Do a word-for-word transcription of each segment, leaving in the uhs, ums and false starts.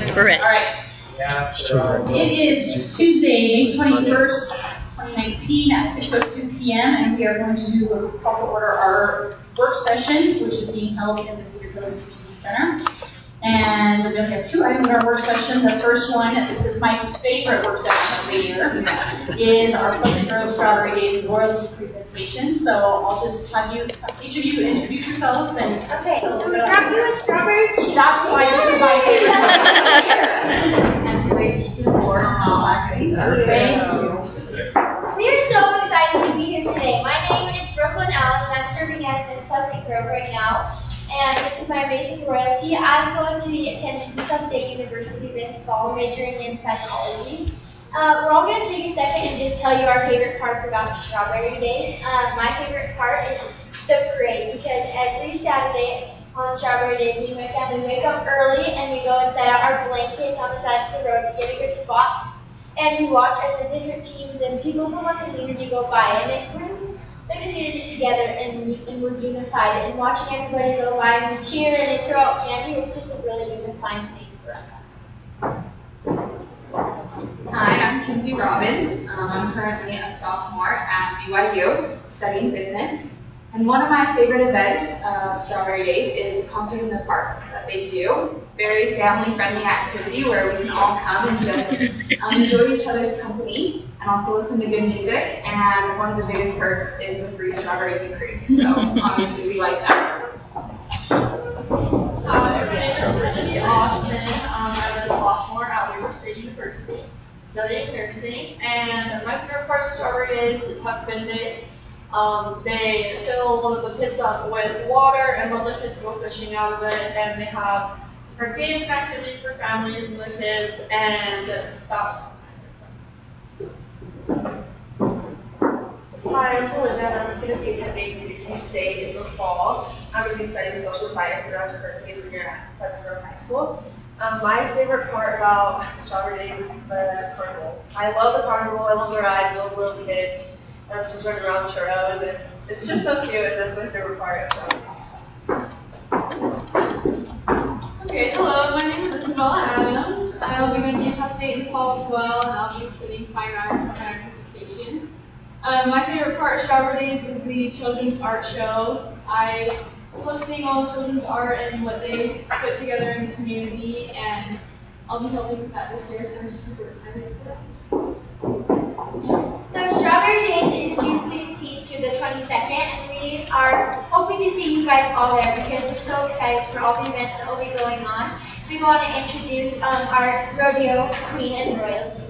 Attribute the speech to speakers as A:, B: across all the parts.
A: Correct.
B: All right. It is Tuesday, May twenty-first, twenty nineteen at six oh two p m and we are going to call to order our work session, which is being held in the Cedar Hills Community Center. And we only have two items in our work session. The first one, this is my favorite work session of the year, is our Pleasant Grove Strawberry Days royalty presentation. So I'll just have you, each of you, introduce yourselves and.
C: Okay, so we brought you a strawberry cake.
B: That's why this is my favorite one of the year.
C: And great support. Thank you. We are so excited to be here today. My name is Brooklyn Allen, and I'm serving as Miss Pleasant Grove right now. And this is my amazing royalty. I'm going to be attending Utah State University this fall, majoring in psychology. Uh, we're all going to take a second and just tell you our favorite parts about Strawberry Days. Uh, my favorite part is the parade, because every Saturday on Strawberry Days, me and my family wake up early and we go and set out our blankets on the side of the road to get a good spot. And we watch as the different teams and people from our community go by, and it brings the community together, and, we, and we're unified. And watching everybody go by and we cheer and they throw out candy, it's just a really unifying thing for us.
D: Hi, I'm Kinsey Robbins. Um, I'm currently a sophomore at B Y U studying business. And one of my favorite events of Strawberry Days is the concert in the park that they do. Very family-friendly activity where we can all come and just um, enjoy each other's company and also listen to good music. And one of the biggest perks is the free strawberries and cream. So obviously we like that.
E: Hi, my name is Brittany Austin. Um, I'm a sophomore at Weber State University studying nursing. And my favorite part of Strawberry Days is Huck Finn Days. Um, they fill one of the pits up with water and let the kids go fishing out of it, and they have different games and activities for families and the kids, and that's
F: Hi, I'm Belinda, and I'm going to be attending Dixie State in the fall. I'm going to be studying social science, and I'm currently a senior at Pleasant Grove High School. Um, my favorite part about Strawberry Days is the carnival. I love the carnival, I love the rides, I love little kids. I'm just running around churros, and it's just so cute, and that's my favorite part of Strawberry.
E: Okay, hello, my name is Isabella Adams. I'll be going to Utah State in the fall as well, and I'll be studying fine arts and fine arts education. Um, my favorite part of Strawberry Days is the children's art show. I just love seeing all the children's art and what they put together in the community, and I'll be helping with that this year, so I'm just super excited for that.
C: So Strawberry Days is June sixteenth through the twenty-second, and we are hoping to see you guys all there because we're so excited for all the events that will be going on. We want to introduce um, our rodeo queen and royalty.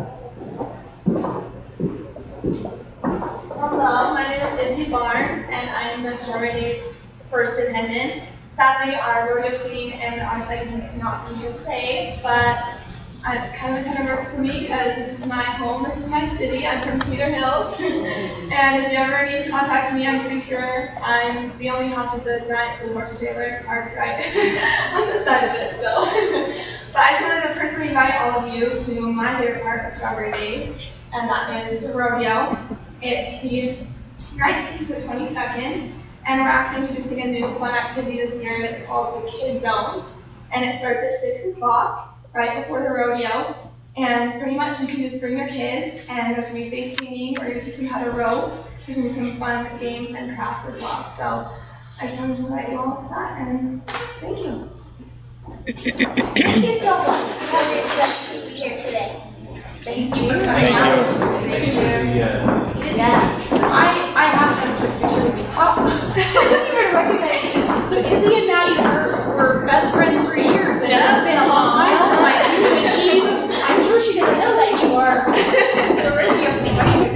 G: Hello, my name is Izzy Barnes, and I am the Strawberry Days first attendant. Sadly, our rodeo queen and our second attendant cannot be here today, but it's kind of a tender mercy for me because this is my home, this is my city. I'm from Cedar Hills, and if you ever need to contact me, I'm pretty sure I'm the only house with a giant blue horse trailer parked right on the side of it. So, but I just wanted to personally invite all of you to my favorite part of Strawberry Days, and that is the rodeo. It's the nineteenth to the twenty-second, and we're actually introducing a new fun activity this year, and it's called the Kid Zone, and it starts at six o'clock. Right before the rodeo, and pretty much you can just bring your kids, and there's going to be face painting, we're going to teach them how to rope, there's going to be some fun games and crafts as well. So I just wanted to invite you all to that, and thank you.
C: Thank you so much for having us here today.
B: Thank you for coming out. Thank you. Yeah. I, I have to have a quick picture with you. Oh, I didn't even recognize you. So Izzy and Maddie were, were best friends for years, and yeah. It's been a long time since I knew you, and she was, I'm sure she doesn't know that you are the radio queen.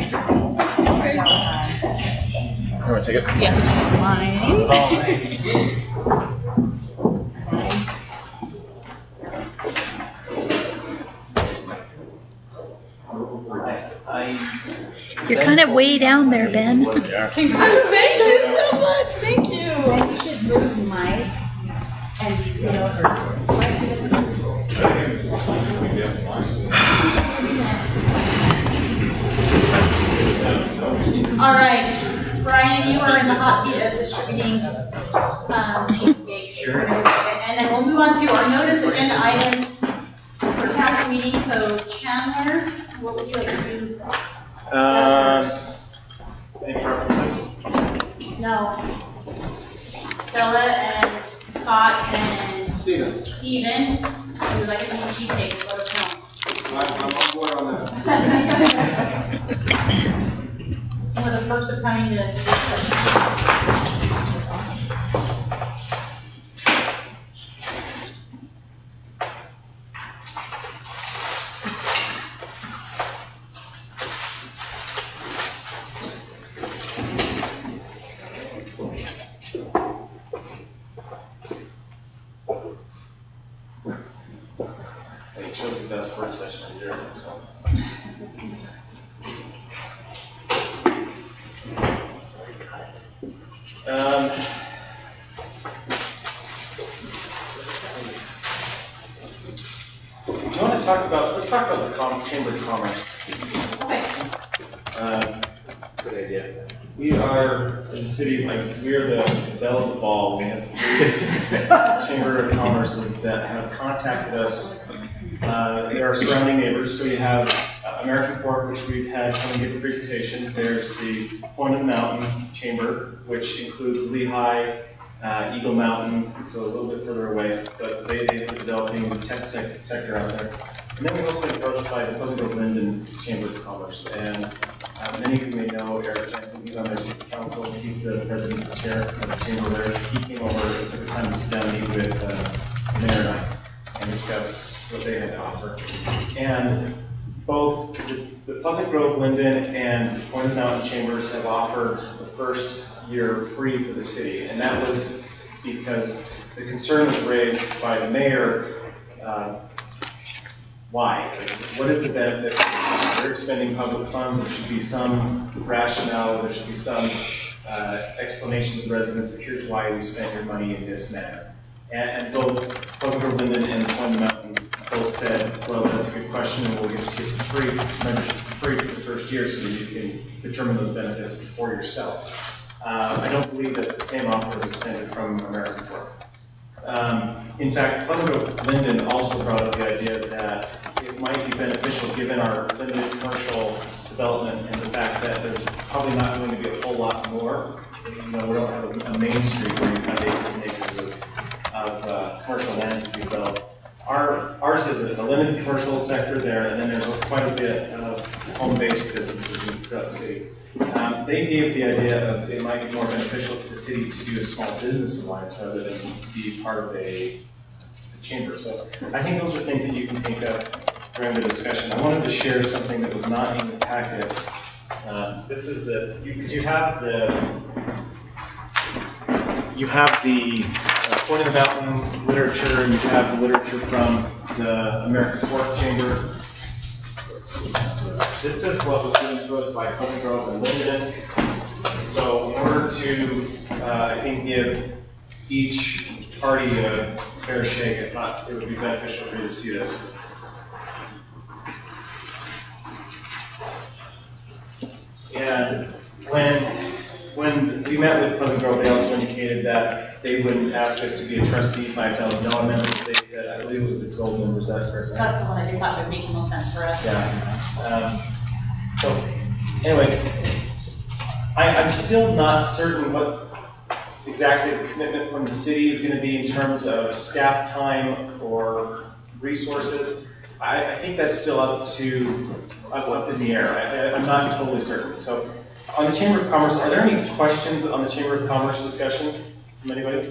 A: You want to take it?
B: Yes, mine.
A: You're kind of way down there, Ben.
B: Congratulations so much. Thank you.
H: And you should move the mic and sit over.
B: All right, Brian, you are in the hot seat of distributing um, cheesecake. Sure. And then we'll move on to our notice agenda items. last meeting, so Chandler, what would you like to do?
I: Um, any preferences?
B: No. Bella and Scott and
I: Steven.
B: Steven, if you would like a piece of cheesesteak, just let us know.
I: I'm on board on that.
B: One of the perks of coming to this session.
I: He chose the best work session of the year, so. Um, do you want to talk about, let's talk about the Com- Chamber of Commerce.
B: Okay.
I: Uh, Good idea. We are, as a city, like, we are the belle of the ball. We have three Chamber of Commerces that have contacted us. Uh, They are surrounding neighbors, so you have uh, American Fork, which we've had come and give a presentation. There's the Point of the Mountain Chamber, which includes Lehigh, uh, Eagle Mountain, so a little bit further away, but they, they've been developing the tech sec- sector out there. And then we've also been approached by the Pleasant Grove Linden Chamber of Commerce, and uh, many of you may know Eric Jensen. He's on their city council. He's the president and chair of the chamber there. He came over and took the time to sit down and meet with uh, the mayor and I and discuss what they had to offer. And both the, the Pleasant Grove Linden and the Point of the Mountain Chambers have offered the first year free for the city, and that was because the concern was raised by the mayor. Uh, why? Like, what is the benefit? They're expending public funds. There should be some rationale. There should be some uh, explanation to the residents of here's why we spent your money in this manner. And, and both Pleasant Grove Linden and the Point of the Mountain both said, well, that's a good question, and we'll give it to you for free, membership for free for the first year so that you can determine those benefits for yourself. Uh, I don't believe that the same offer is extended from American Fork. Um, in fact, Pleasant Grove Linden also brought up the idea that it might be beneficial given our limited commercial development and the fact that there's probably not going to be a whole lot more. You know, we don't have a, a main street where you have acres and acres of, of uh, commercial land to be developed. Our, ours is a limited commercial sector there, and then there's quite a bit of home-based businesses throughout the city. Um, they gave the idea of it might be more beneficial to the city to do a small business alliance rather than be part of a, a chamber. So I think those are things that you can think of during the discussion. I wanted to share something that was not in the packet. Uh, this is the, you, you have the, you have the uh, Point of the Mountain literature, and you have the literature from the American Fork Chamber. This is what was given to us by Pleasant Grove and Linden. So in order to, uh, I think, give each party a fair shake, I thought it would be beneficial for you to see this. And when when we met with Pleasant Grove, they also indicated that they wouldn't ask us to be a trustee, five thousand dollar member. They said, I believe it was the gold member, is that correct?
B: That's the one that they thought would make the most sense for us.
I: Yeah. Um, so, anyway, I, I'm still not certain what exactly the commitment from the city is going to be in terms of staff time or resources. I, I think that's still up to up, up in the air. I, I, I'm not totally certain. So, on the Chamber of Commerce, are there any questions on the Chamber of Commerce discussion from anybody?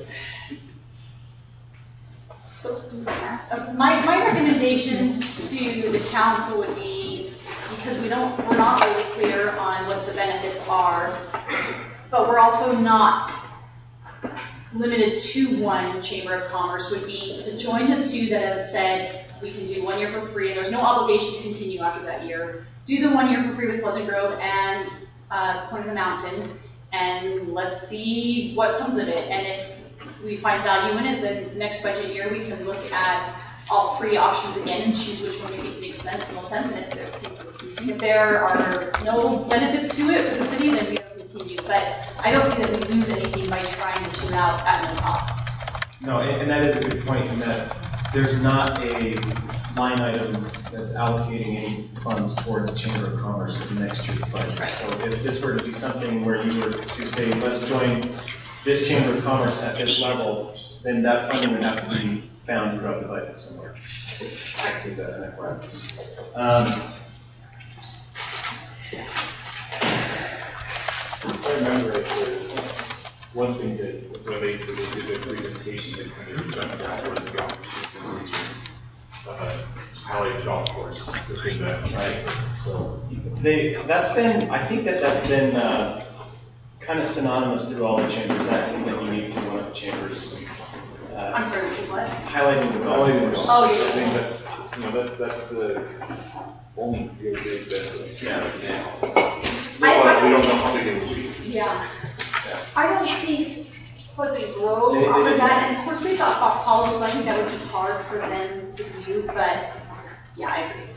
B: So, uh, my, my recommendation to the council would be, because we don't, we're not really clear on what the benefits are, but we're also not limited to one Chamber of Commerce, would be to join the two that have said we can do one year for free, and there's no obligation to continue after that year. Do the one year for free with Pleasant Grove and uh, Point of the Mountain, and let's see what comes of it. And if we find value in it, then next budget year we can look at all three options again and choose which one we think makes sense, most sense. And if there, if there are no benefits to it for the city, then we will continue. But I don't see that we lose anything by trying to shoot out at no cost.
I: No, and, and that is a good point in that there's not a line item that's allocating any funds towards the Chamber of Commerce in next year's budget. So if this were to be something where you were to say, let's join this Chamber of Commerce at this level, then that funding would have to be found throughout the budget somewhere. Just as an F Y I. Um,
J: If I remember it, the one thing that related to the presentation that kind of jumped out was the opportunity to uh, highlight the golf course within that, right? So,
I: They, that's been, I think that that's been uh, kind of synonymous through all the chambers. That hasn't been unique to one of the chambers. Uh,
K: I'm sorry, what?
I: Highlighting the golf
J: highlighting the
I: course.
J: golf
K: Oh,
J: course.
K: yeah.
J: I think that's, you know, that's, that's the only real big benefit.
I: Yeah.
J: Well, we don't know how big it will be.
K: Yeah. I don't think Pleasant Grove
I: They- they
K: offered
I: didn't-
K: that, and of course, we've got Fox Hollow, so I think that would be hard for them to do, but, yeah, I agree.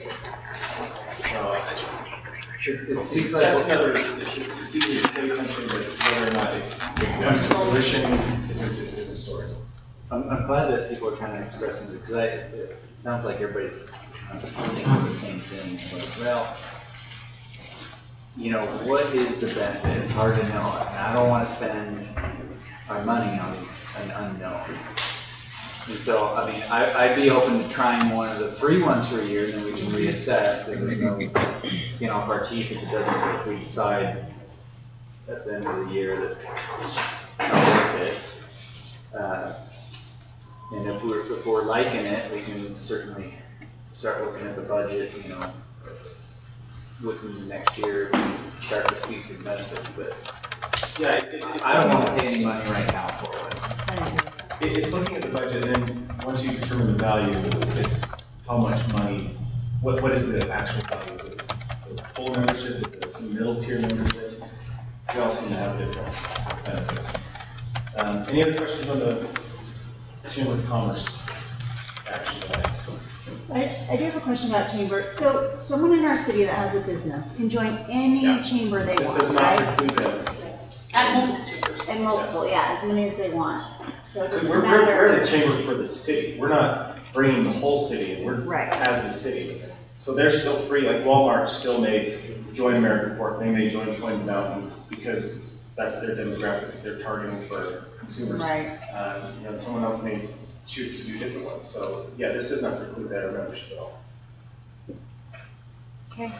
I: So,
J: It, it seems like.
I: that's another, it's, it's easy to say something, but whether or not it comes to fruition is a, is a different story.
L: I'm, I'm glad that people are kind of expressing it, because I, it, it sounds like everybody's kind of thinking the same thing. It's like, well, you know, what is the benefit? It's hard to know. And I don't want to spend our money on an unknown. And so, I mean, I, I'd be open to trying one of the free ones for a year, and then we can reassess, because there's no skin off our teeth if it doesn't, if we decide at the end of the year that it's not worth it. Uh, and if we're, if we're liking it, we can certainly start looking at the budget, you know, within the next year, we start to see some benefits, but
I: Yeah, it- it's, it's,
L: I don't want to pay any money right now for it.
I: it- it's looking at the budget, and then once you determine the value, it's how much money, what, what is the actual value? Is it the full membership, is it some middle tier membership? We all seem to have different benefits. Um, any other questions on the Chamber of Commerce action item?
H: I, I do have a question about chamber. So someone in our city that has a business can join any
I: Yeah.
H: chamber they
I: This
H: want,
I: does not
H: right?
I: preclude them.
K: At multiple chambers.
H: And multiple, yeah, as many as they want. So it
I: Because
H: doesn't
I: we're, we're, we're
H: matter.
I: the chamber for the city. We're not bringing the whole city in. We're
H: Right.
I: as the city. So they're still free. Like Walmart still may join American Fork. They may join Point Mountain because that's their demographic that they're targeting for consumers.
H: Right.
I: Um, you know, someone else may choose to do different ones. So yeah, this does not preclude their membership at all.
H: Okay.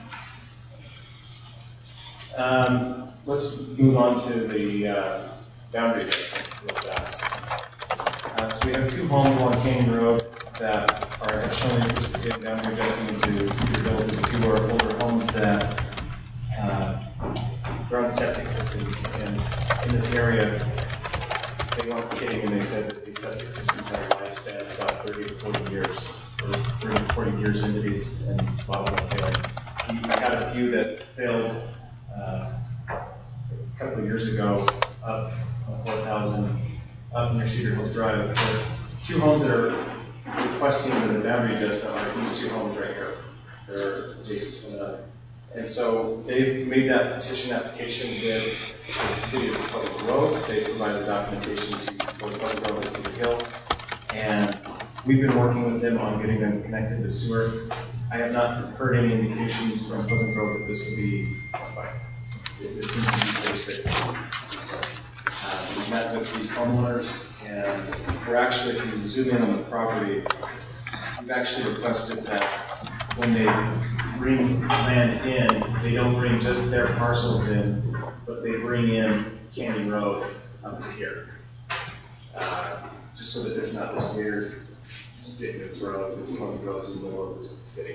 I: Um, let's move on to the uh, boundary adjustment real fast. Uh, so we have two homes along Canyon Road that are have shown interest in getting boundary adjustment into Cedar Hills. And two are older homes that uh, run septic systems. And in this area, they weren't kidding when they said that these septic systems have a lifespan of about thirty to forty years, or thirty to forty years into these, and a lot of them failing. We had a few that failed uh, a couple of years ago up on four thousand up near Cedar Hills Drive. There are two homes that are requesting the boundary adjustment are these two homes right here. They're adjacent to one another. And so they made that petition application with the city of Pleasant Grove. They provided documentation to both Pleasant Grove and Cedar Hills. And we've been working with them on getting them connected to sewer. I have not heard any indications from Pleasant Grove that this will be fine. This seems to be pretty straightforward. So, uh, we met with these homeowners, and we're actually, if you zoom in on the property, we've actually requested that when they bring land in, they don't bring just their parcels in, but they bring in Canyon Road up to here. Uh, just so that there's not this weird stick of road that's Pleasant Grove is in the middle of the city.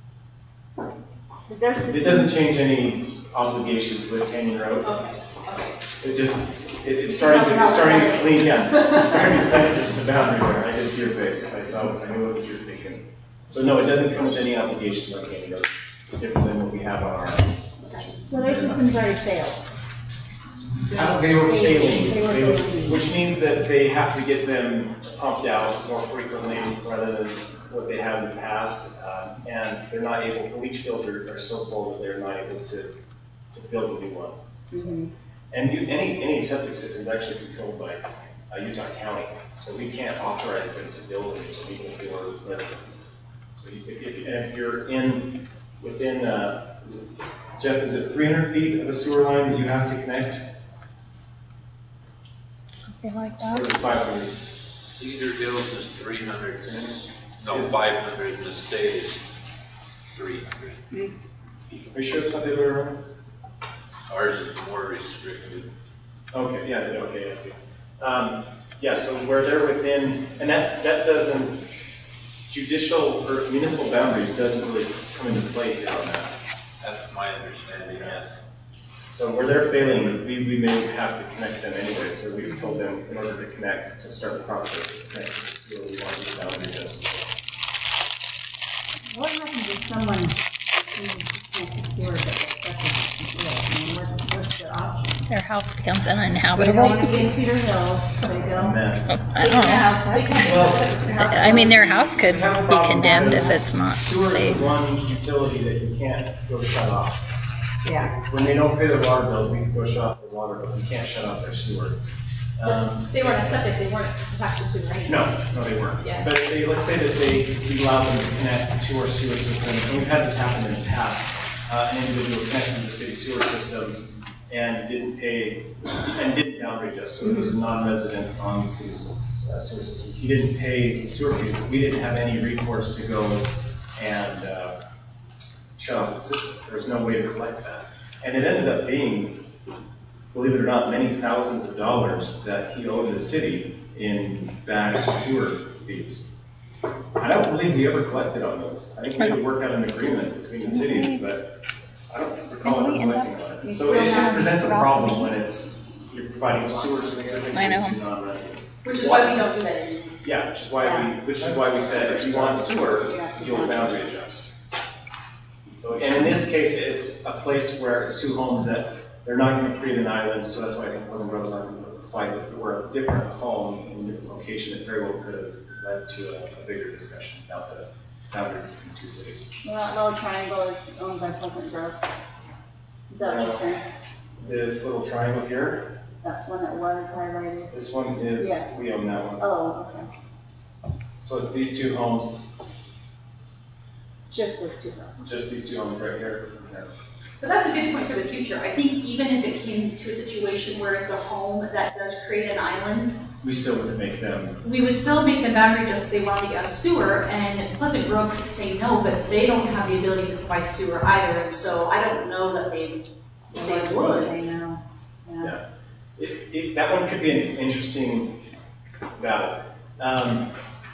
H: Their
I: It
H: system,
I: doesn't change any obligations with Canyon Road.
K: Okay, okay.
I: It just, it, it's starting to, it's starting to clean, yeah, it's starting to clean the boundary there. I did see your face, I saw, I knew what you were thinking. So no, it doesn't come with any obligations on Canyon Road, different than what we have on our.
H: so their system's already failed.
I: Uh, They were failing,
H: They were
I: They were-
H: failing.
I: which means that they have to get them pumped out more frequently rather than what they have in the past. Uh, And they're not able, the leach fields are, are so full that they're not able to, to build a new one.
H: Mm-hmm.
I: And you, any, any septic system is actually controlled by uh, Utah County, so we can't authorize them to build them even if they were residents. So you- if, if, and if you're in, within, uh, is it, Jeff, is it three hundred feet of a sewer line that you have to connect?
A: Something like
I: Or is
A: that.
I: it five hundred?
M: Cedar Hills is three hundred, no, five hundred, the state is three hundred.
I: Are you sure it's not the other way around?
M: Ours is more restricted.
I: Okay, yeah, okay, I see. Um, yeah, so where they're within, and that, that doesn't, judicial or municipal boundaries doesn't really come into play here on that.
M: That's my understanding, yes.
I: So where they're failing, we, we may have to connect them anyway, so we've told them in order to connect, to start the process of connecting to the sewer, we want to do boundary adjustment.
H: What happens if someone connects to sewer but septic is I mean, what, what's the option?
A: Their house becomes
H: They
A: uninhabitable.
H: don't want to be in Cedar Hills, they go.
I: Mess.
A: I don't know. I mean, their house could be condemned if it's not
I: Sewer is
A: safe.
I: the one utility that you can't go shut off.
H: Yeah.
I: When they don't pay their water bills, we can go shut off their water bill, we can't shut off their sewer. Um,
K: They weren't a septic, they weren't attached to sewer anyway.
I: No, no, they weren't.
K: Yeah.
I: But they, let's say that they, we allow them to connect to our sewer system, and we've had this happen in the past. Uh, an individual connected to the city sewer system and didn't pay, and didn't boundary adjust, so he was a non-resident on the city's uh, sewer system. He didn't pay the sewer fees, but we didn't have any recourse to go and uh, shut off the system. There was no way to collect that. And it ended up being, believe it or not, many thousands of dollars that he owed the city in bad sewer fees. I don't believe we ever collected on those. I think we had to work out an agreement between the cities, but I don't recall ever collecting on it. So it just presents a problem when it's, you're providing sewer specifically
A: I know.
I: to non-residents.
B: Which is why we don't do that anymore.
I: Yeah, which is why we, which is why we said if you want sewer, you'll boundary adjust. So, and in this case, it's a place where it's two homes that they're not going to create an island, so that's why I think Pleasant Grove's not going to fight. If it were a different home in a different location, it very well could have led to a, a bigger discussion about the boundary between two cities.
H: Well, that little triangle is owned by Pleasant Grove. Is that what you're saying?
I: This little triangle here,
H: That one that was highlighted?
I: this one is,
H: Yeah.
I: we own that one.
H: Oh, okay.
I: So it's these two homes,
H: Just those two houses.
I: just these two homes right here. Yeah.
B: But that's a good point for the future. I think even if it came to a situation where it's a home that does create an island,
I: We still would make them,
B: we would still make the boundary just if they wanted to get on sewer, and Pleasant Grove could say no, but they don't have the ability to provide sewer either, and so I don't know that they, they would.
H: I know. Yeah.
I: yeah. It, it, that one could be an interesting battle. Um,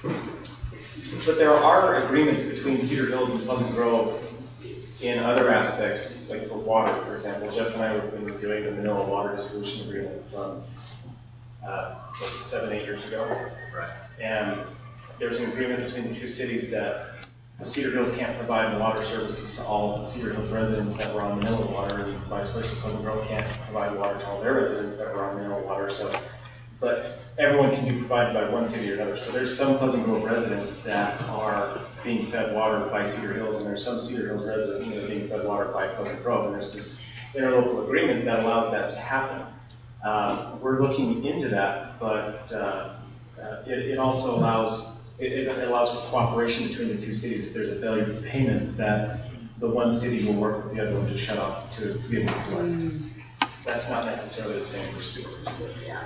I: but there are agreements between Cedar Hills and Pleasant Grove in other aspects, like for water, for example. Jeff and I have been reviewing the Manila Water Dissolution Agreement from, uh, was it seven, eight years ago?
M: Right.
I: And there's an agreement between the two cities that Cedar Hills can't provide water services to all Cedar Hills residents that were on Manila Water, and vice versa. Pleasant Grove can't provide water to all their residents that were on Manila Water. So, but everyone can be provided by one city or another. So there's some Pleasant Grove residents that are being fed water by Cedar Hills, and there's some Cedar Hills residents that are being fed water by Pleasant Grove. And there's this interlocal agreement that allows that to happen. Um, we're looking into that, but uh, uh, it, it also allows It, it allows for cooperation between the two cities. If there's a failure of payment, that the one city will work with the other one to shut off, to, to be able to collect. That's not necessarily the same for sewer.
B: Yeah.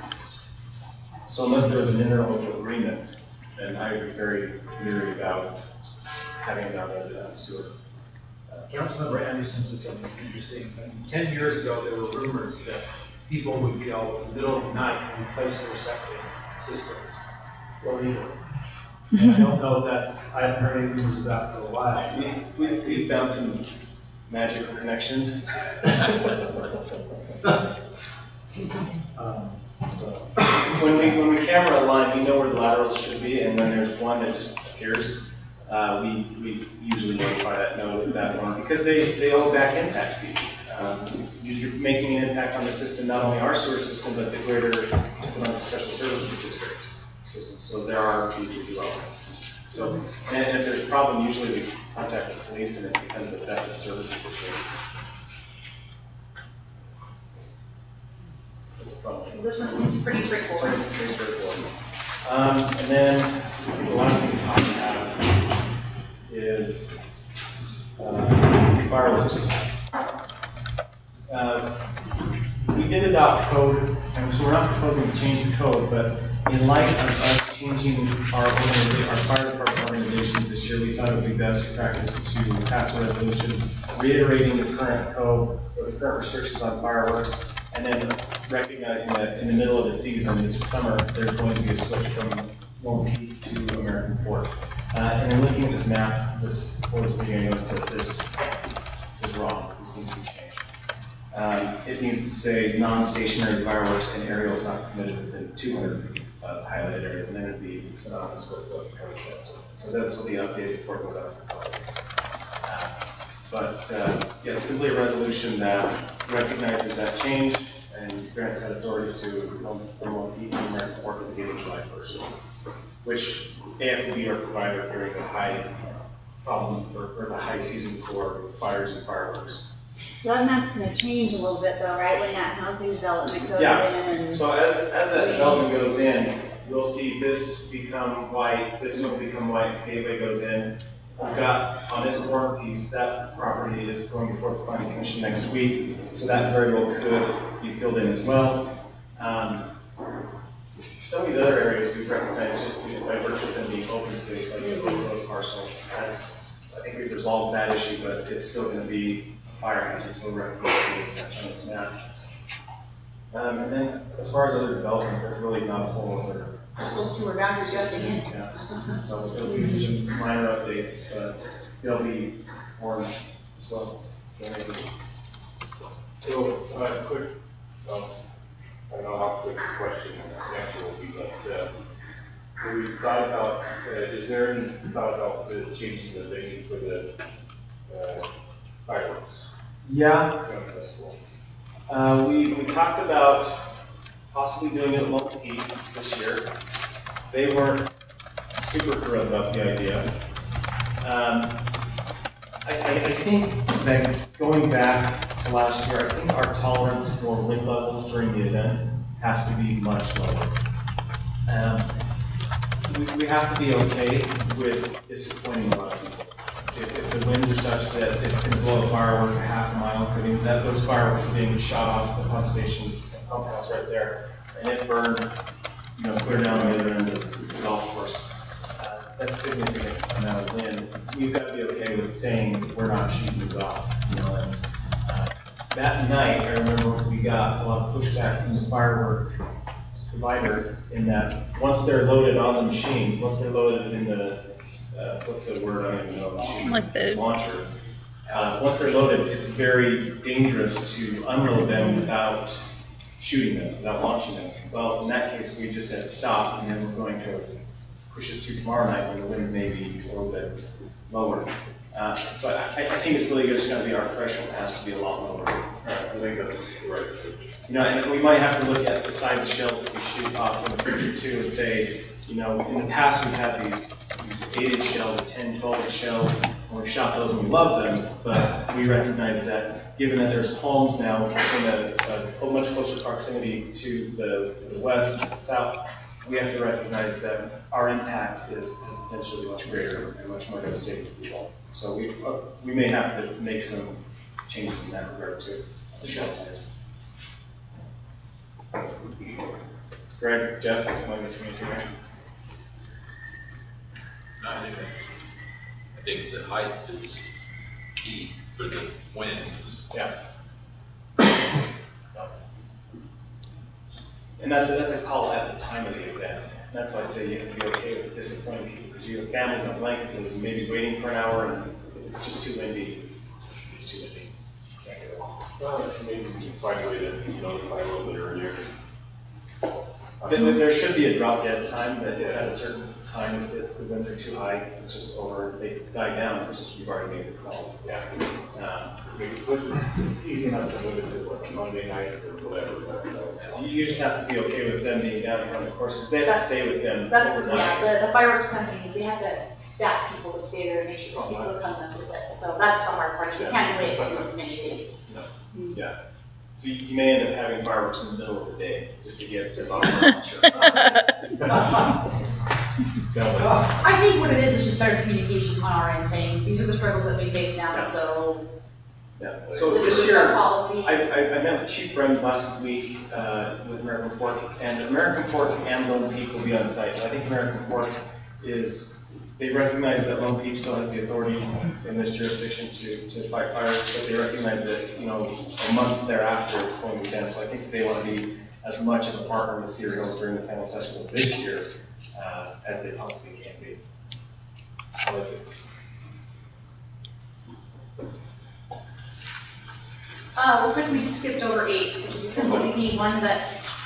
I: So unless there was an interlocal agreement, then I would be very leery about having a non-resident sewer.
N: Councilmember Anderson said something interesting. Ten years ago, there were rumors that people would go in the middle of the night and replace their septic systems illegally. And I don't know if that's, I haven't heard any rumors of that for a while.
I: We, we, we found some magical connections.
N: um, so.
I: When we, when we camera a line, we know where the laterals should be, and when there's one that just appears, uh, we, we usually notify that node of that one, because they, they owe back impact fees. Um, you- you're making an impact on the system, not only our sewer system, but the greater Tacoma Special Services District system. So there are fees that you owe. So, and if there's a problem, usually we contact the police, and it becomes a theft of services issue. That's a problem.
B: Well, this one seems pretty
I: This
B: straightforward.
I: one's pretty straightforward. Um, and then the last thing I have is is uh, fireworks. Uh, we did adopt code, and so we're not proposing to change the code, but in light of us changing our organization, our fire department organizations this year, we thought it would be best practice to pass a resolution reiterating the current code or the current restrictions on fireworks, and then recognizing that in the middle of the season this summer, there's going to be a switch from Lone Peak to American Fort. Uh, and in looking at this map, this for this meeting, I noticed that this is wrong. This needs to be changed. Um, it needs to say non-stationary fireworks and aerials not permitted within two hundred feet of highlighted areas, and then it would be synonymous with what the code says. So this will be updated before it goes out for public. Uh, but uh, yes, simply a resolution that recognizes that change and grants that authority to Lone Peak and American Fort at the beginning of July first, which A F B are provided during the high problem or, or the high season for fires and fireworks.
H: So that map's gonna change a little bit though, right, when that housing development goes in
I: Yeah,
H: and.
I: so as, as that development goes in, we'll see this become white, this will become white as Gateway goes in. We've got, on this corner piece, that property is going before the planning commission next week, so that very well could be filled in as well. Um, some of these other areas we've recognized just by virtue of them being open space, like a road parcel, that's, I think we've resolved that issue, but it's still gonna be fire hazard, so we're recommending this section on this map. Um, and then, as far as other development, there's really not a whole other.
K: Those two are down discussing it.
I: Yeah. So there'll be some minor updates, but they'll be orange as well.
J: So, uh, quick, um, I don't know how quick the question and answer will be, but uh, we thought about, uh, is there any thought about the changing the venue for the uh, fireworks?
I: Yeah. Uh, we, we talked about possibly doing it at Lone Peak this year. They weren't super thrilled about the idea. Um, I, I, I think that going back to last year, I think our tolerance for wind levels during the event has to be much lower. Um, we, we have to be okay with disappointing a lot of people. If, if the winds are such that it's going to blow a firework a half a mile, I mean, that, those fireworks are being shot off the pump station, pump house right there, and it burned, you know, clear down the other end of the golf course. Uh, that's a significant amount of wind. We've got to be okay with saying we're not shooting these off, you know. And, uh, that night, I remember we got a lot of pushback from the firework provider in that once they're loaded on the machines, once they're loaded in the Uh, what's the word? I don't even know.
A: Like the
I: launcher. Uh, once they're loaded, it's very dangerous to unload them without shooting them, without launching them. Well, in that case, we just said stop, and then we're going to push it to tomorrow night when the winds may be a little bit lower. Uh, so I, I think it's really just going to be our threshold has to be a lot lower. Uh, I think that's right. You know, and we might have to look at the size of shells that we shoot off in the future too, and say, you know, in the past we've had these these eight inch shells or ten, twelve inch shells, and we've shot those and we love them, but we recognize that given that there's palms now in a, a much closer proximity to the to the west and to the south, we have to recognize that our impact is, is potentially much greater and much more devastating to people. So we uh, we may have to make some changes in that regard too, the shell size. Greg, Jeff, am I missing anything there?
M: Not anything. I think the height is key for the wind.
I: Yeah. And that's a, that's a call at the time of the event. And that's why I say you have to be okay with disappointing people, because you have families on blankets and maybe waiting for an hour, and if it's just too windy, it's too windy. Can't get it.
J: Well, maybe we can find a way to notify a little bit earlier.
I: There, there should be a drop dead time, but at a certain time, if the winds are too high, it's just over. If they die down, it's just you've already made the call.
J: Yeah.
I: Um,
J: it's easy enough to move it to like Monday night or whatever. But, uh,
I: you just have to be okay with them being down on the courses. They have
K: That's-
I: to stay with them
K: That's,
I: overnight.
K: yeah, the, the fireworks company, they have to staff people to stay there and make sure people don't come mess with it. So that's the hard part. You can't delay it too many days.
I: No. Yeah. So you, you may end up having fireworks in the middle of the day just to get just off the launcher.
K: I think what it is is just better communication on our end, saying these struggles that we face now,
I: Yeah.
K: so.
I: Yeah, so
K: This
I: this
K: is
I: year,
K: our policy.
I: I, I, I met with Chief Brems last week, uh, with American Fork, and American Fork and Lone Peak will be on site. I think American Fork is, they recognize that Lone Peak still has the authority in this jurisdiction to, to fight fires, but they recognize that, you know, a month thereafter it's going to be done, so I think they want to be as much of a partner with Cedar Hills during the final festival this year, uh, as they possibly can be. I like it.
K: Uh, looks like we skipped over eight, which is a simple, easy one, but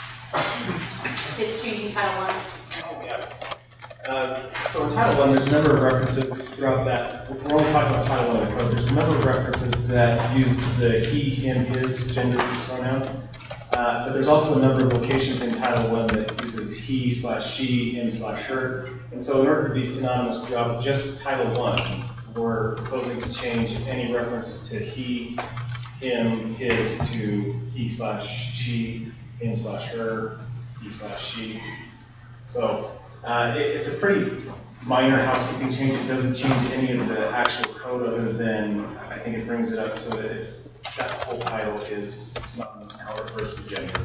K: it's changing Title One.
I: Uh, so in Title One, there's a number of references throughout that. We're only talking about Title One of the code. There's a number of references that use the he, him, his gender pronoun. Uh, but there's also a number of locations in Title One that uses he slash she, him slash her. And so in order to be synonymous throughout just Title One, we're proposing to change any reference to he, him, his to he slash she, him slash her, he slash she. So uh, it, it's a pretty minor housekeeping change. It doesn't change any of the actual code other than I think it brings it up so that it's that whole title is synonymous and how it refers to gender.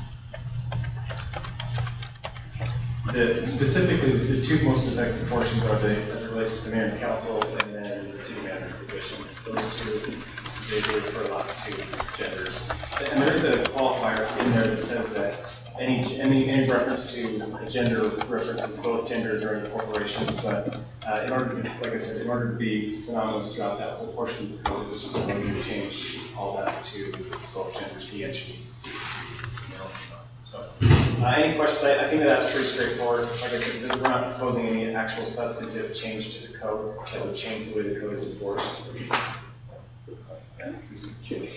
I: The, specifically, the two most affected portions are the, as it relates to the mayor and council, and then the city manager position. Those two, they do refer a lot to genders. And there is a qualifier in there that says that any any, any reference to a gender references both genders or incorporations, but uh, in order to be, like I said, in order to be synonymous throughout that whole portion of the code, we're just proposing to change all that to both genders, he and she. So, uh, any questions? I, I think that that's pretty straightforward. Like I said, we're not proposing any actual substantive change to the code that would change the way the code is enforced. And we see change.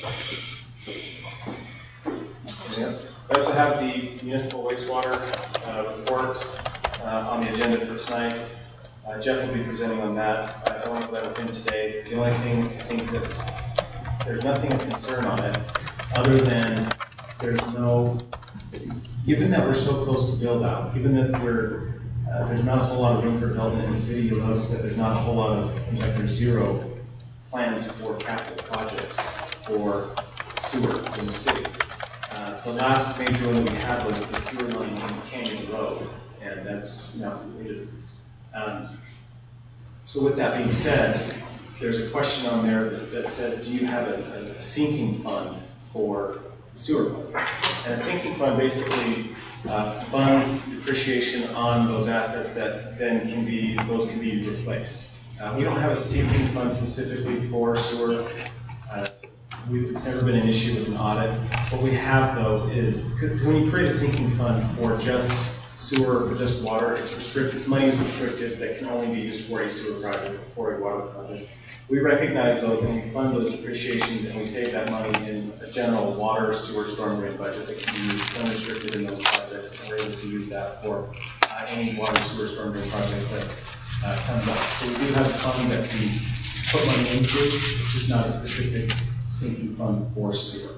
I: Yes. We also have the municipal wastewater uh, report uh, on the agenda for tonight. Uh, Jeff will be presenting on that. I don't have that with him today. The only thing I think that there's nothing of concern on it, other than there's no. Given that we're so close to build out, given that we're, uh, there's not a whole lot of room for development in the city, you'll notice that there's not a whole lot of, in fact, there's zero plans for capital projects for sewer in the city. Uh, the last major one that we had was the sewer line in Canyon Road, and that's now completed. Um, so with that being said, there's a question on there that, that says, do you have a, a sinking fund for sewer fund? And a sinking fund basically uh, funds depreciation on those assets that then can be, those can be replaced. Uh, we don't have a sinking fund specifically for sewer. Uh, we've, it's never been an issue with an audit. What we have though is, because when you create a sinking fund for just sewer, for just water, it's restricted, its money is restricted, that can only be used for a sewer project, for a water project. We recognize those and we fund those depreciations and we save that money in a general water, sewer, storm drain budget that can be used unrestricted in those projects, and we're able to use that for uh, any water, sewer, storm drain project that uh, comes up. So we do have a fund that we put money into. It's just not a specific sinking fund for sewer.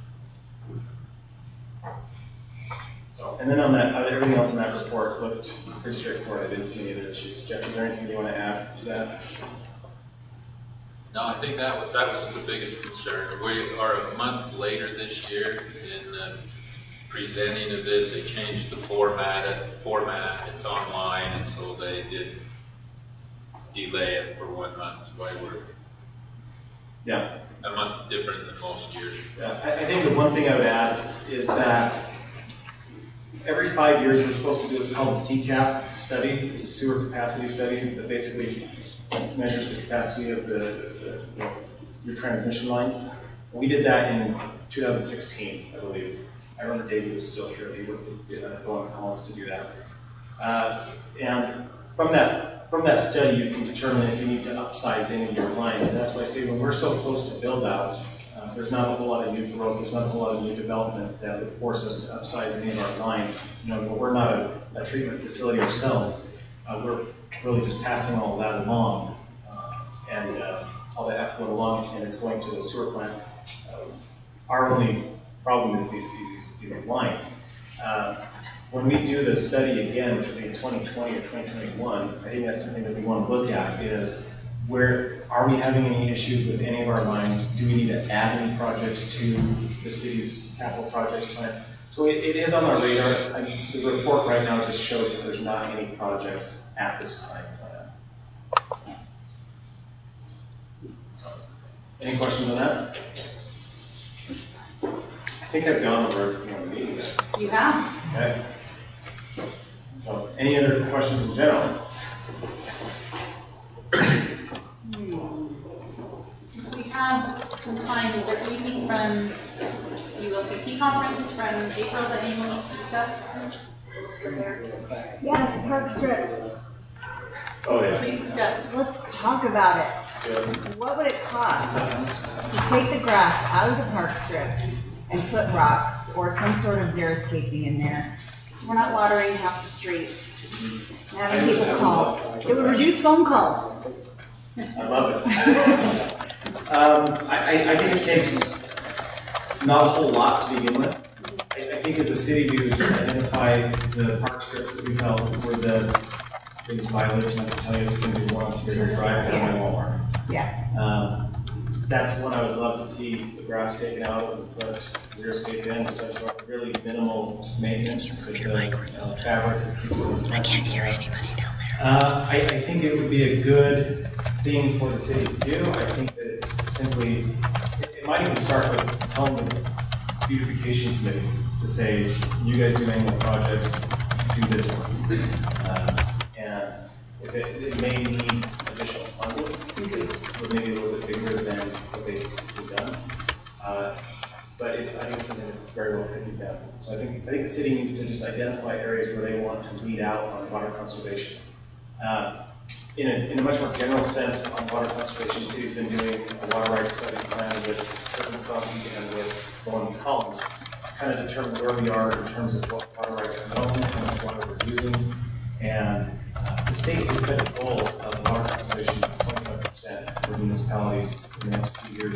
I: So, and then on that, uh, everything else in that report looked pretty straightforward. I didn't see any other issues. Jeff, is there anything you want to add to that?
M: No, I think that was, that was the biggest concern. We are a month later this year in uh, presenting of this. They changed the format, format, it's online, and so they did delay it for one month. That's why we're
I: yeah.
M: a month different than most years.
I: Yeah, I, I think the one thing I would add is that every five years we're supposed to do what's called a C CAP study. It's a sewer capacity study that basically measures the capacity of the, the, the your transmission lines. We did that in two thousand sixteen, I believe. I remember David was still here. He would uh, go on calls to do that. Uh, and from that from that study, you can determine if you need to upsize any of your lines. And that's why I say when we're so close to build out, uh, there's not a whole lot of new growth. There's not a whole lot of new development that would force us to upsize any of our lines. You know, but we're not a, a treatment facility ourselves. Uh, we're really just passing all that along, uh, and uh, all that effluent along, and it's going to the sewer plant. Uh, our only problem is these these, these lines. Uh, when we do the study again, which will be in twenty twenty or twenty twenty-one, I think that's something that we want to look at is where, are we having any issues with any of our lines? Do we need to add any projects to the city's capital projects plan? So it, it is on our radar. I, the report right now just shows that there's not any projects at this time planned. So, any questions on that? I think I've gone over everything on the meeting yet.
K: You have.
I: Okay. So, any other questions in general?
K: Since we have some time, is there anything from the U L C T conference from April that anyone wants to discuss?
H: Yes, park strips.
J: Oh, yeah.
K: Please discuss.
H: Let's talk about it.
J: Yeah.
H: What would it cost to take the grass out of the park strips and put rocks or some sort of xeriscaping in there? So we're not watering half the street and having people call. It would reduce phone calls.
I: I love it. um, I, I think it takes not a whole lot to begin with. I, I think as a city, we would just identify the park strips that we felt were the biggest violators. I can tell you it's going to be one on Cedar Drive down by Walmart.
H: Yeah.
I: Um, that's one I would love to see the grass taken out and put xeriscape in, some sort of really minimal maintenance with the uh, fabric to keep it.
A: I can't hear anybody down there.
I: Uh, I, I think it would be a good thing for the city to do. I think that it's simply, it, it might even start with telling the beautification committee to say, you guys do annual projects, do this one. Uh, and if it, it may need additional funding because we're maybe a little bit bigger than what they've done. Uh, but it's, I think it's something that very well could be done. So I think, I think the city needs to just identify areas where they want to lead out on water conservation. Uh, in, a, in a much more general sense on water conservation, the city's been doing a water rights study plan with Turton County and with Bowen Collins, kind of determine where we are in terms of what water rights are known, how much water we're using, and uh, the state has set a goal of water conservation of twenty-five percent for municipalities in the next few years.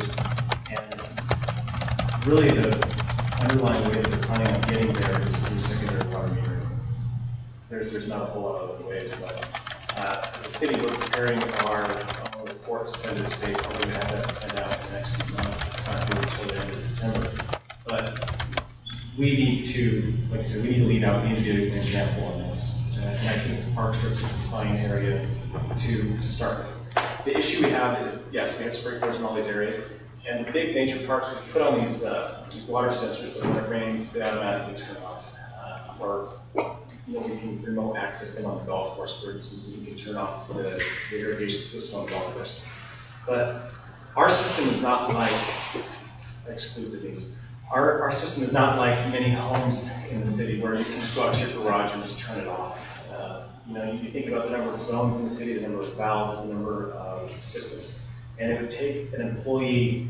I: And really the underlying way that they're planning on getting there is through secondary water metering. There's, there's not a whole lot of other ways, but uh, as a city, we're preparing our own report to send to the state. We're going to have that sent out in the next few months. It's not due until the end of December. But we need to, like I said, we need to lead out. We need to be an example on this. Uh, and I think the park strips is a fine area to, to start with. The issue we have is, yes, we have sprinklers in all these areas. And the big major parks, we put on these, uh, these water sensors that when it rains, they automatically turn off. Uh, or you know, we can remote access them on the golf course, for instance, and you can turn off the, the irrigation system on the golf course. But our system is not like, exclude these, our, our system is not like many homes in the city where you can just go out to your garage and just turn it off. Uh, you know, you think about the number of zones in the city, the number of valves, the number of systems. And it would take an employee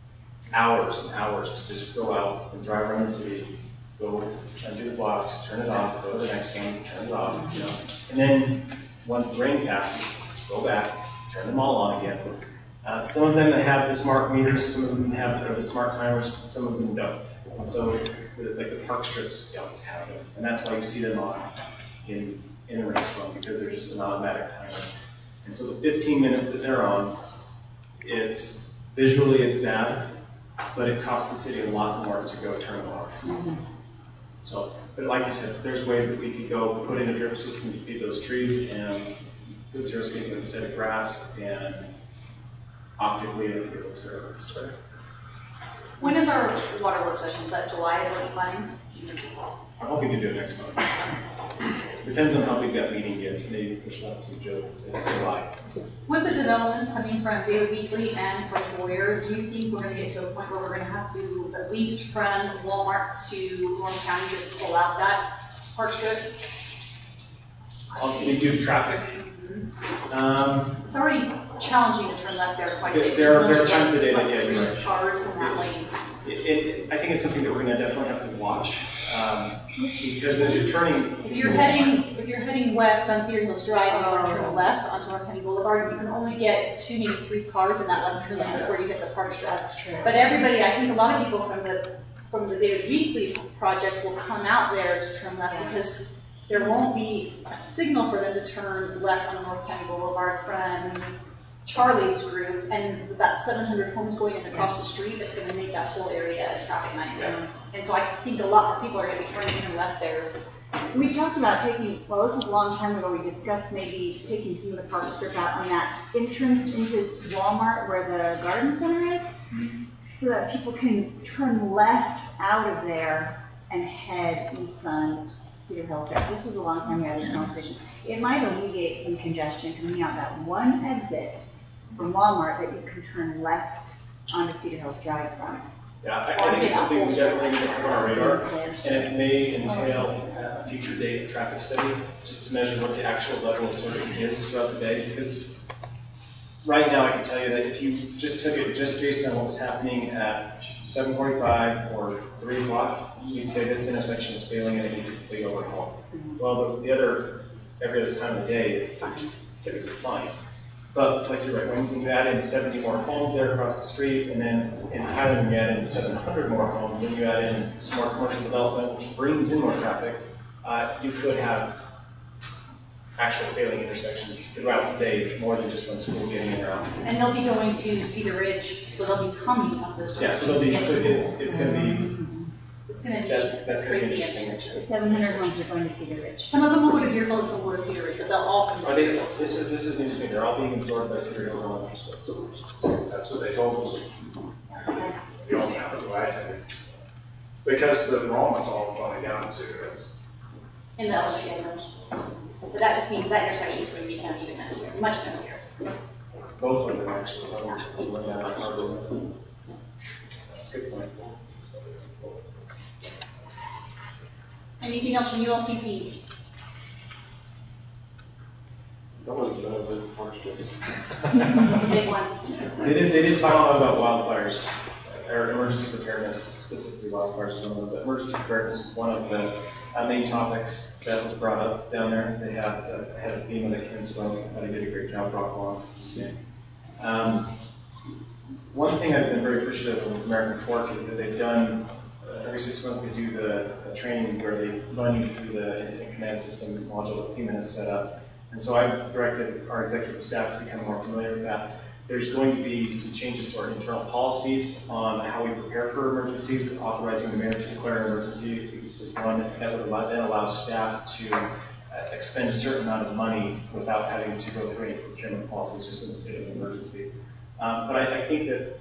I: hours and hours to just go out and drive around the city, go and do the blocks, turn it off, go to the next one, turn it off, you know. And then once the rain passes, go back, turn them all on again. Uh, some of them have the smart meters, some of them have the, the smart timers, some of them don't. And so, the, like the park strips don't have them, and that's why you see them on in in a rainstorm because they're just an automatic timer. And so the fifteen minutes that they're on, it's visually it's bad, but it costs the city a lot more to go turn them off. Mm-hmm. So, but like you said, there's ways that we could go put in a drip system to feed those trees and put xeriscape instead of grass, and optically I think it looks very nice.
K: When is our water work session? Is that July that we're planning?
I: I'm hoping to do it next month. Depends on how big that meeting gets. Maybe push it up to Joe in July.
K: With the developments coming from David Weekly and from Boyer, do you think we're going to get to a point where we're going to have to, at least from Walmart to North County, just pull out that park strip?
I: Also, we do traffic. Mm-hmm. um,
K: it's already challenging to turn left there quite a bit.
I: There, there are times of the day that, yeah,
K: three
I: you're right.
K: cars in that lane.
I: It, it, I think it's something that we're going to definitely have to watch, um, because as you're turning,
K: if you're heading, if you're heading west on Cedar Hills Drive and you want to turn left onto North County Boulevard, you can only get two, maybe three cars in that left turn lane before you hit the park strip. That's true. But everybody, I think a lot of people from the from the David Weekly project will come out there to turn left because there won't be a signal for them to turn left on North County Boulevard from Charlie's group, and with that seven hundred homes going in across the street, that's gonna make that whole area a traffic nightmare. And so I think a lot more people are gonna be trying to turn left there.
H: We talked about taking, well, this was a long time ago, we discussed maybe taking some of the park strip out on that entrance into Walmart where the garden center is, so that people can turn left out of there and head east on Cedar Hills Drive. This was a long time we had this conversation. It might alleviate some congestion coming out that one exit from Walmart that you can turn left onto Cedar Hills Drive from.
I: Yeah, I I think it's something we definitely need to put on our radar, and it may entail a future date traffic study, just to measure what the actual level of service is throughout the day, because right now I can tell you that if you just took it just based on what was happening at seven forty-five or three o'clock, you'd say this intersection is failing and it needs a complete overhaul. Well, the, the other, every other time of the day, it's, it's typically fine. But like you're right, when you add in seventy more homes there across the street, and then in Highland you add in seven hundred more homes, then you add in some more commercial development, which brings in more traffic, uh, you could have actual failing intersections throughout the day, more than just when school's getting in or out.
K: And they'll be going to Cedar Ridge, so they'll be coming up this way.
I: Yeah, so they'll be, so it's, it's gonna be,
K: It's gonna be
I: that's, that's gonna be
K: crazy
I: interesting.
K: intersection.
H: seven hundred homes are going to Cedar Ridge.
K: Some of them will go to Deerfield and some will go to Cedar Ridge, but they'll all come to
I: Are they,
K: Cedar
I: this
K: Hills.
I: is, this is news to me, they're all being absorbed by Cedar Hills and Elementary School.
J: That's what they told us. The old town is right. Because the enrollment's all going down to Cedar Hills.
K: In the elementary and middle schools. But that just means that intersection is going to become even messier, much messier.
I: Both of them actually, one went down Harbor. That's a good point.
K: Anything else from U L C T?
J: That was, that was it, park strips.
K: Big one.
I: They did, they did talk a lot about wildfires, or emergency preparedness, specifically wildfires is one of them, but emergency preparedness is one of the uh, main topics that was brought up down there. They had, uh, had a theme that came in, so I thought he did a great job, Brock Long. Um, one thing I've been very appreciative of with American Fork is that they've done, uh, every six months they do the uh, training where they run you through the incident command system module that FEMA has set up. And so I've directed our executive staff to become more familiar with that. There's going to be some changes to our internal policies on how we prepare for emergencies. Authorizing the mayor to declare an emergency is one that would allow, then allow staff to uh, expend a certain amount of money without having to go through any procurement policies just in the state of emergency. Um, but I, I think that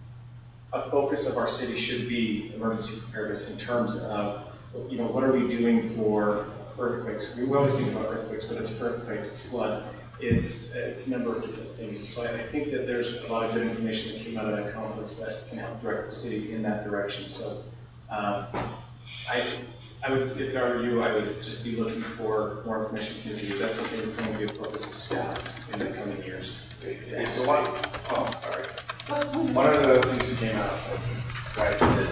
I: a focus of our city should be emergency preparedness in terms of, you know, what are we doing for earthquakes? We always think about earthquakes, but it's earthquakes, it's flood, it's it's a number of different things. So I, I think that there's a lot of good information that came out of that conference that can help direct the city in that direction. So um, I I would, if I were you, I would just be looking for more information from the city. That's something that's going to be a focus of staff in the coming years.
J: Yeah, so one, oh, sorry. One of the things that came out, I did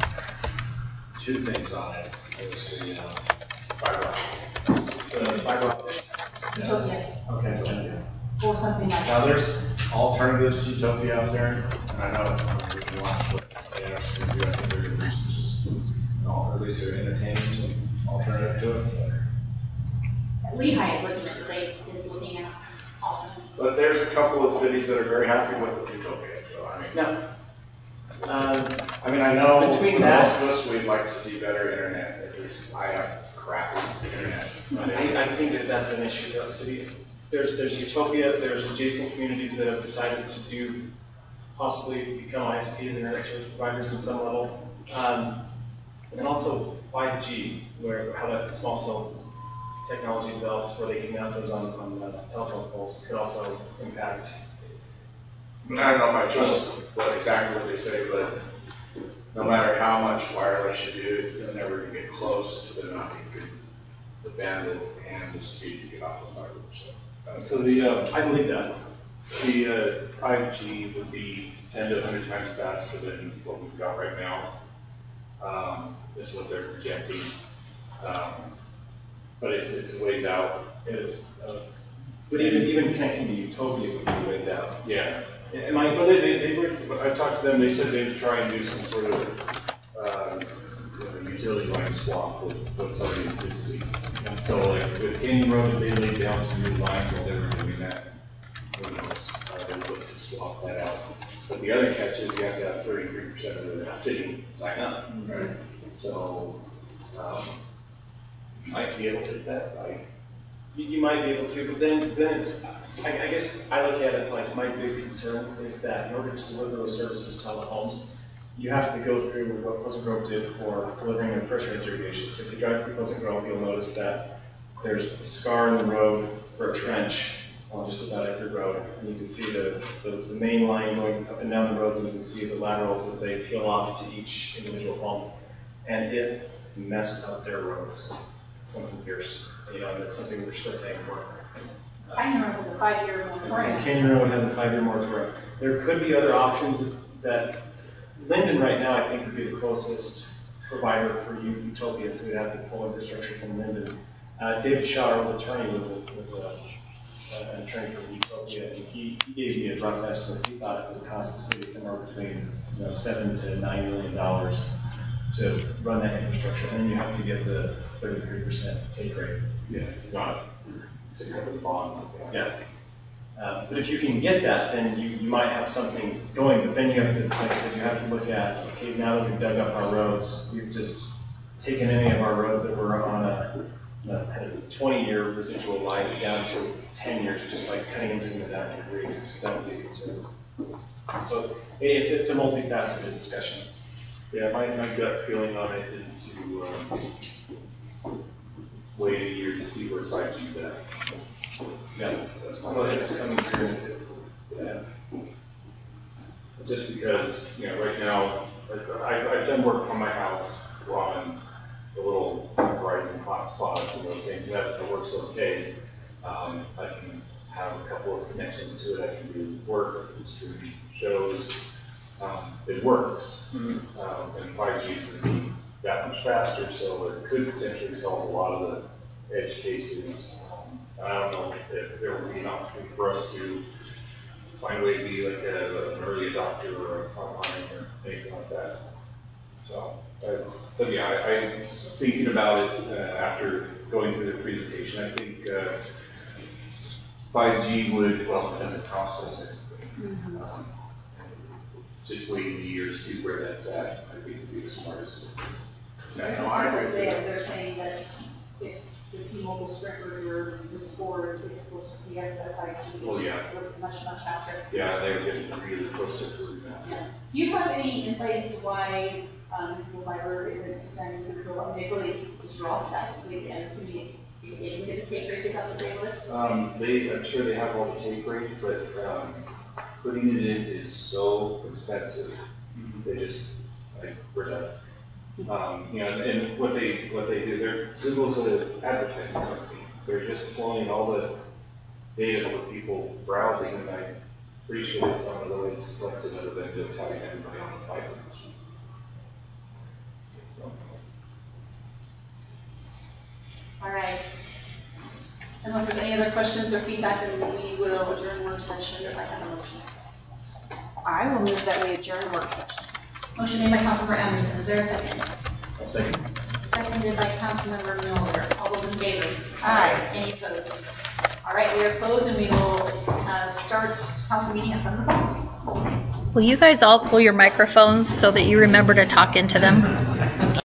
J: two things on it. It was the uh, fiber optic.
I: The fiber optic?
K: Utopia.
I: Okay, yeah.
K: Or something like
J: Now
K: that.
J: there's alternatives to Utopia out there, and I know we can watch what they actually do. I think they're going to use this, or at least they're entertaining some alternative to it.
K: Lehigh is looking at the same, is looking at alternatives.
J: But there's a couple of cities that are very happy with the Utopia, so I mean.
I: No. Um,
J: I mean, I know
I: between
J: for
I: that-
J: most of us, we'd like to see better internet. At least I have crap internet.
I: I, I think that that's an issue throughout the city. There's, there's Utopia, there's adjacent communities that have decided to do, possibly become I S Ps, internet service providers at some level. Um, and then also five G, where how that small cell technology develops, where they can mount those on, on uh, telephone poles, could also impact.
J: I don't know if I trust what exactly what they say, but no matter how much wireless you do, you're never going to get close to the amount you could, the bandwidth and the speed you get off the fiber. So, that's-
O: So the, uh,
I: I believe that.
O: the uh, five G would be ten to a hundred times faster than what we've got right now, um, is what they're projecting. Um, But it's, it's a ways out.
I: It is. Uh, but even, even connecting to Utopia would be ways out.
O: Yeah.
I: Am I,
O: Well, they, they, they were, I talked to them, they said they'd try and do some sort of, uh, you know, utility line swap with what's already existing. And so like with Canyon Road, they laid down some new lines while they were doing that. Who knows? Uh, they swap that out. But the other catch is you have to have thirty-three percent of the city sign up, right? So, um, you might be able to do that, right?
I: You, you might be able to, but then, then it's, I, I guess I look at it like my big concern is that in order to deliver those services to all the homes, you have to go through what Pleasant Grove did for delivering their pressurized irrigation. So if you drive through Pleasant Grove, you'll notice that there's a scar in the road for a trench on just about every road. And you can see the, the, the main line going up and down the roads, and you can see the laterals as they peel off to each individual home. And it messed up their roads. It's something fierce, you know, and it's something we're still paying for.
K: Canyon Road has a five-year moratorium.
I: Canyon Road has a five-year moratorium. There could be other options that, that Linden right now, I think, would be the closest provider for you, Utopia, so we'd have to pull infrastructure from Linden. Uh, David Shaw, our old attorney, was, a, was a, uh, an attorney for Utopia, and he, he gave me a rough estimate. He thought it would cost the city somewhere between you know, seven to nine million dollars to run that infrastructure, and then you have to get the thirty-three percent take rate.
O: Yeah, it's not to cover the bond.
I: Yeah. Uh, but if you can get that, then you, you might have something going, but then you have to, like I said, you have to look at, okay, now that we've dug up our roads, we've just taken any of our roads that were on a, a twenty-year residual life down to ten years just by cutting into them without any grief. So that would be a concern. So it's, it's a multifaceted discussion.
O: Yeah, my, my gut feeling on it is to um, wait a year to see where five G's at.
I: Yeah, that's go ahead. It's coming through.
O: Yeah. Just because, you know, right now, I've, I've done work from my house on the little Verizon hotspots and those things, and that, that works okay. Um, I can have a couple of connections to it. I can do work, stream shows. Um, it works. Mm-hmm. um, and five G is going to be that much faster, so it could potentially solve a lot of the edge cases. I don't know if there will be an opportunity for us to find a way to be like a, an early adopter or a frontline or anything like that. So, uh, but yeah, I, I'm thinking about it uh, after going through the presentation. I think uh, five G would, well, it doesn't cost us anything. Mm-hmm. um, just waiting a year to see where that's at, I think would be the smartest. I know I agree with that.
K: They're saying that if the T-Mobile Sprint or moves forward, it's supposed to be at that five G.
O: Oh, yeah.
K: Much, much faster.
O: Yeah, they're getting really close to approving that.
K: Yeah. Do you have any insight into why um, Google Fiber isn't expanding to the I mean, they really just dropped that completely. I'm assuming it's able to get the take rates they have to pay with?
O: Um, they, I'm sure they have all the take rates, but um, putting it in is so expensive. They just, like, we're done. Um, you know, and what they what they do, they're Google's an advertising company. They're just pulling all the data for people browsing, and I'm pretty sure they found other ways to collect it other than just having everybody on the fiber. So.
K: All right. Unless there's any other questions or feedback, then we will adjourn work session if I have a motion.
H: I will move that we adjourn work session.
B: Motion made by Councilmember Anderson. Is there a second?
I: A second.
B: Seconded by Councilmember Miller. All those in favor?
H: Aye.
B: Any opposed? All right, we are closed, and we will uh, start council meeting at seven o'clock.
A: Will you guys all pull your microphones so that you remember to talk into them?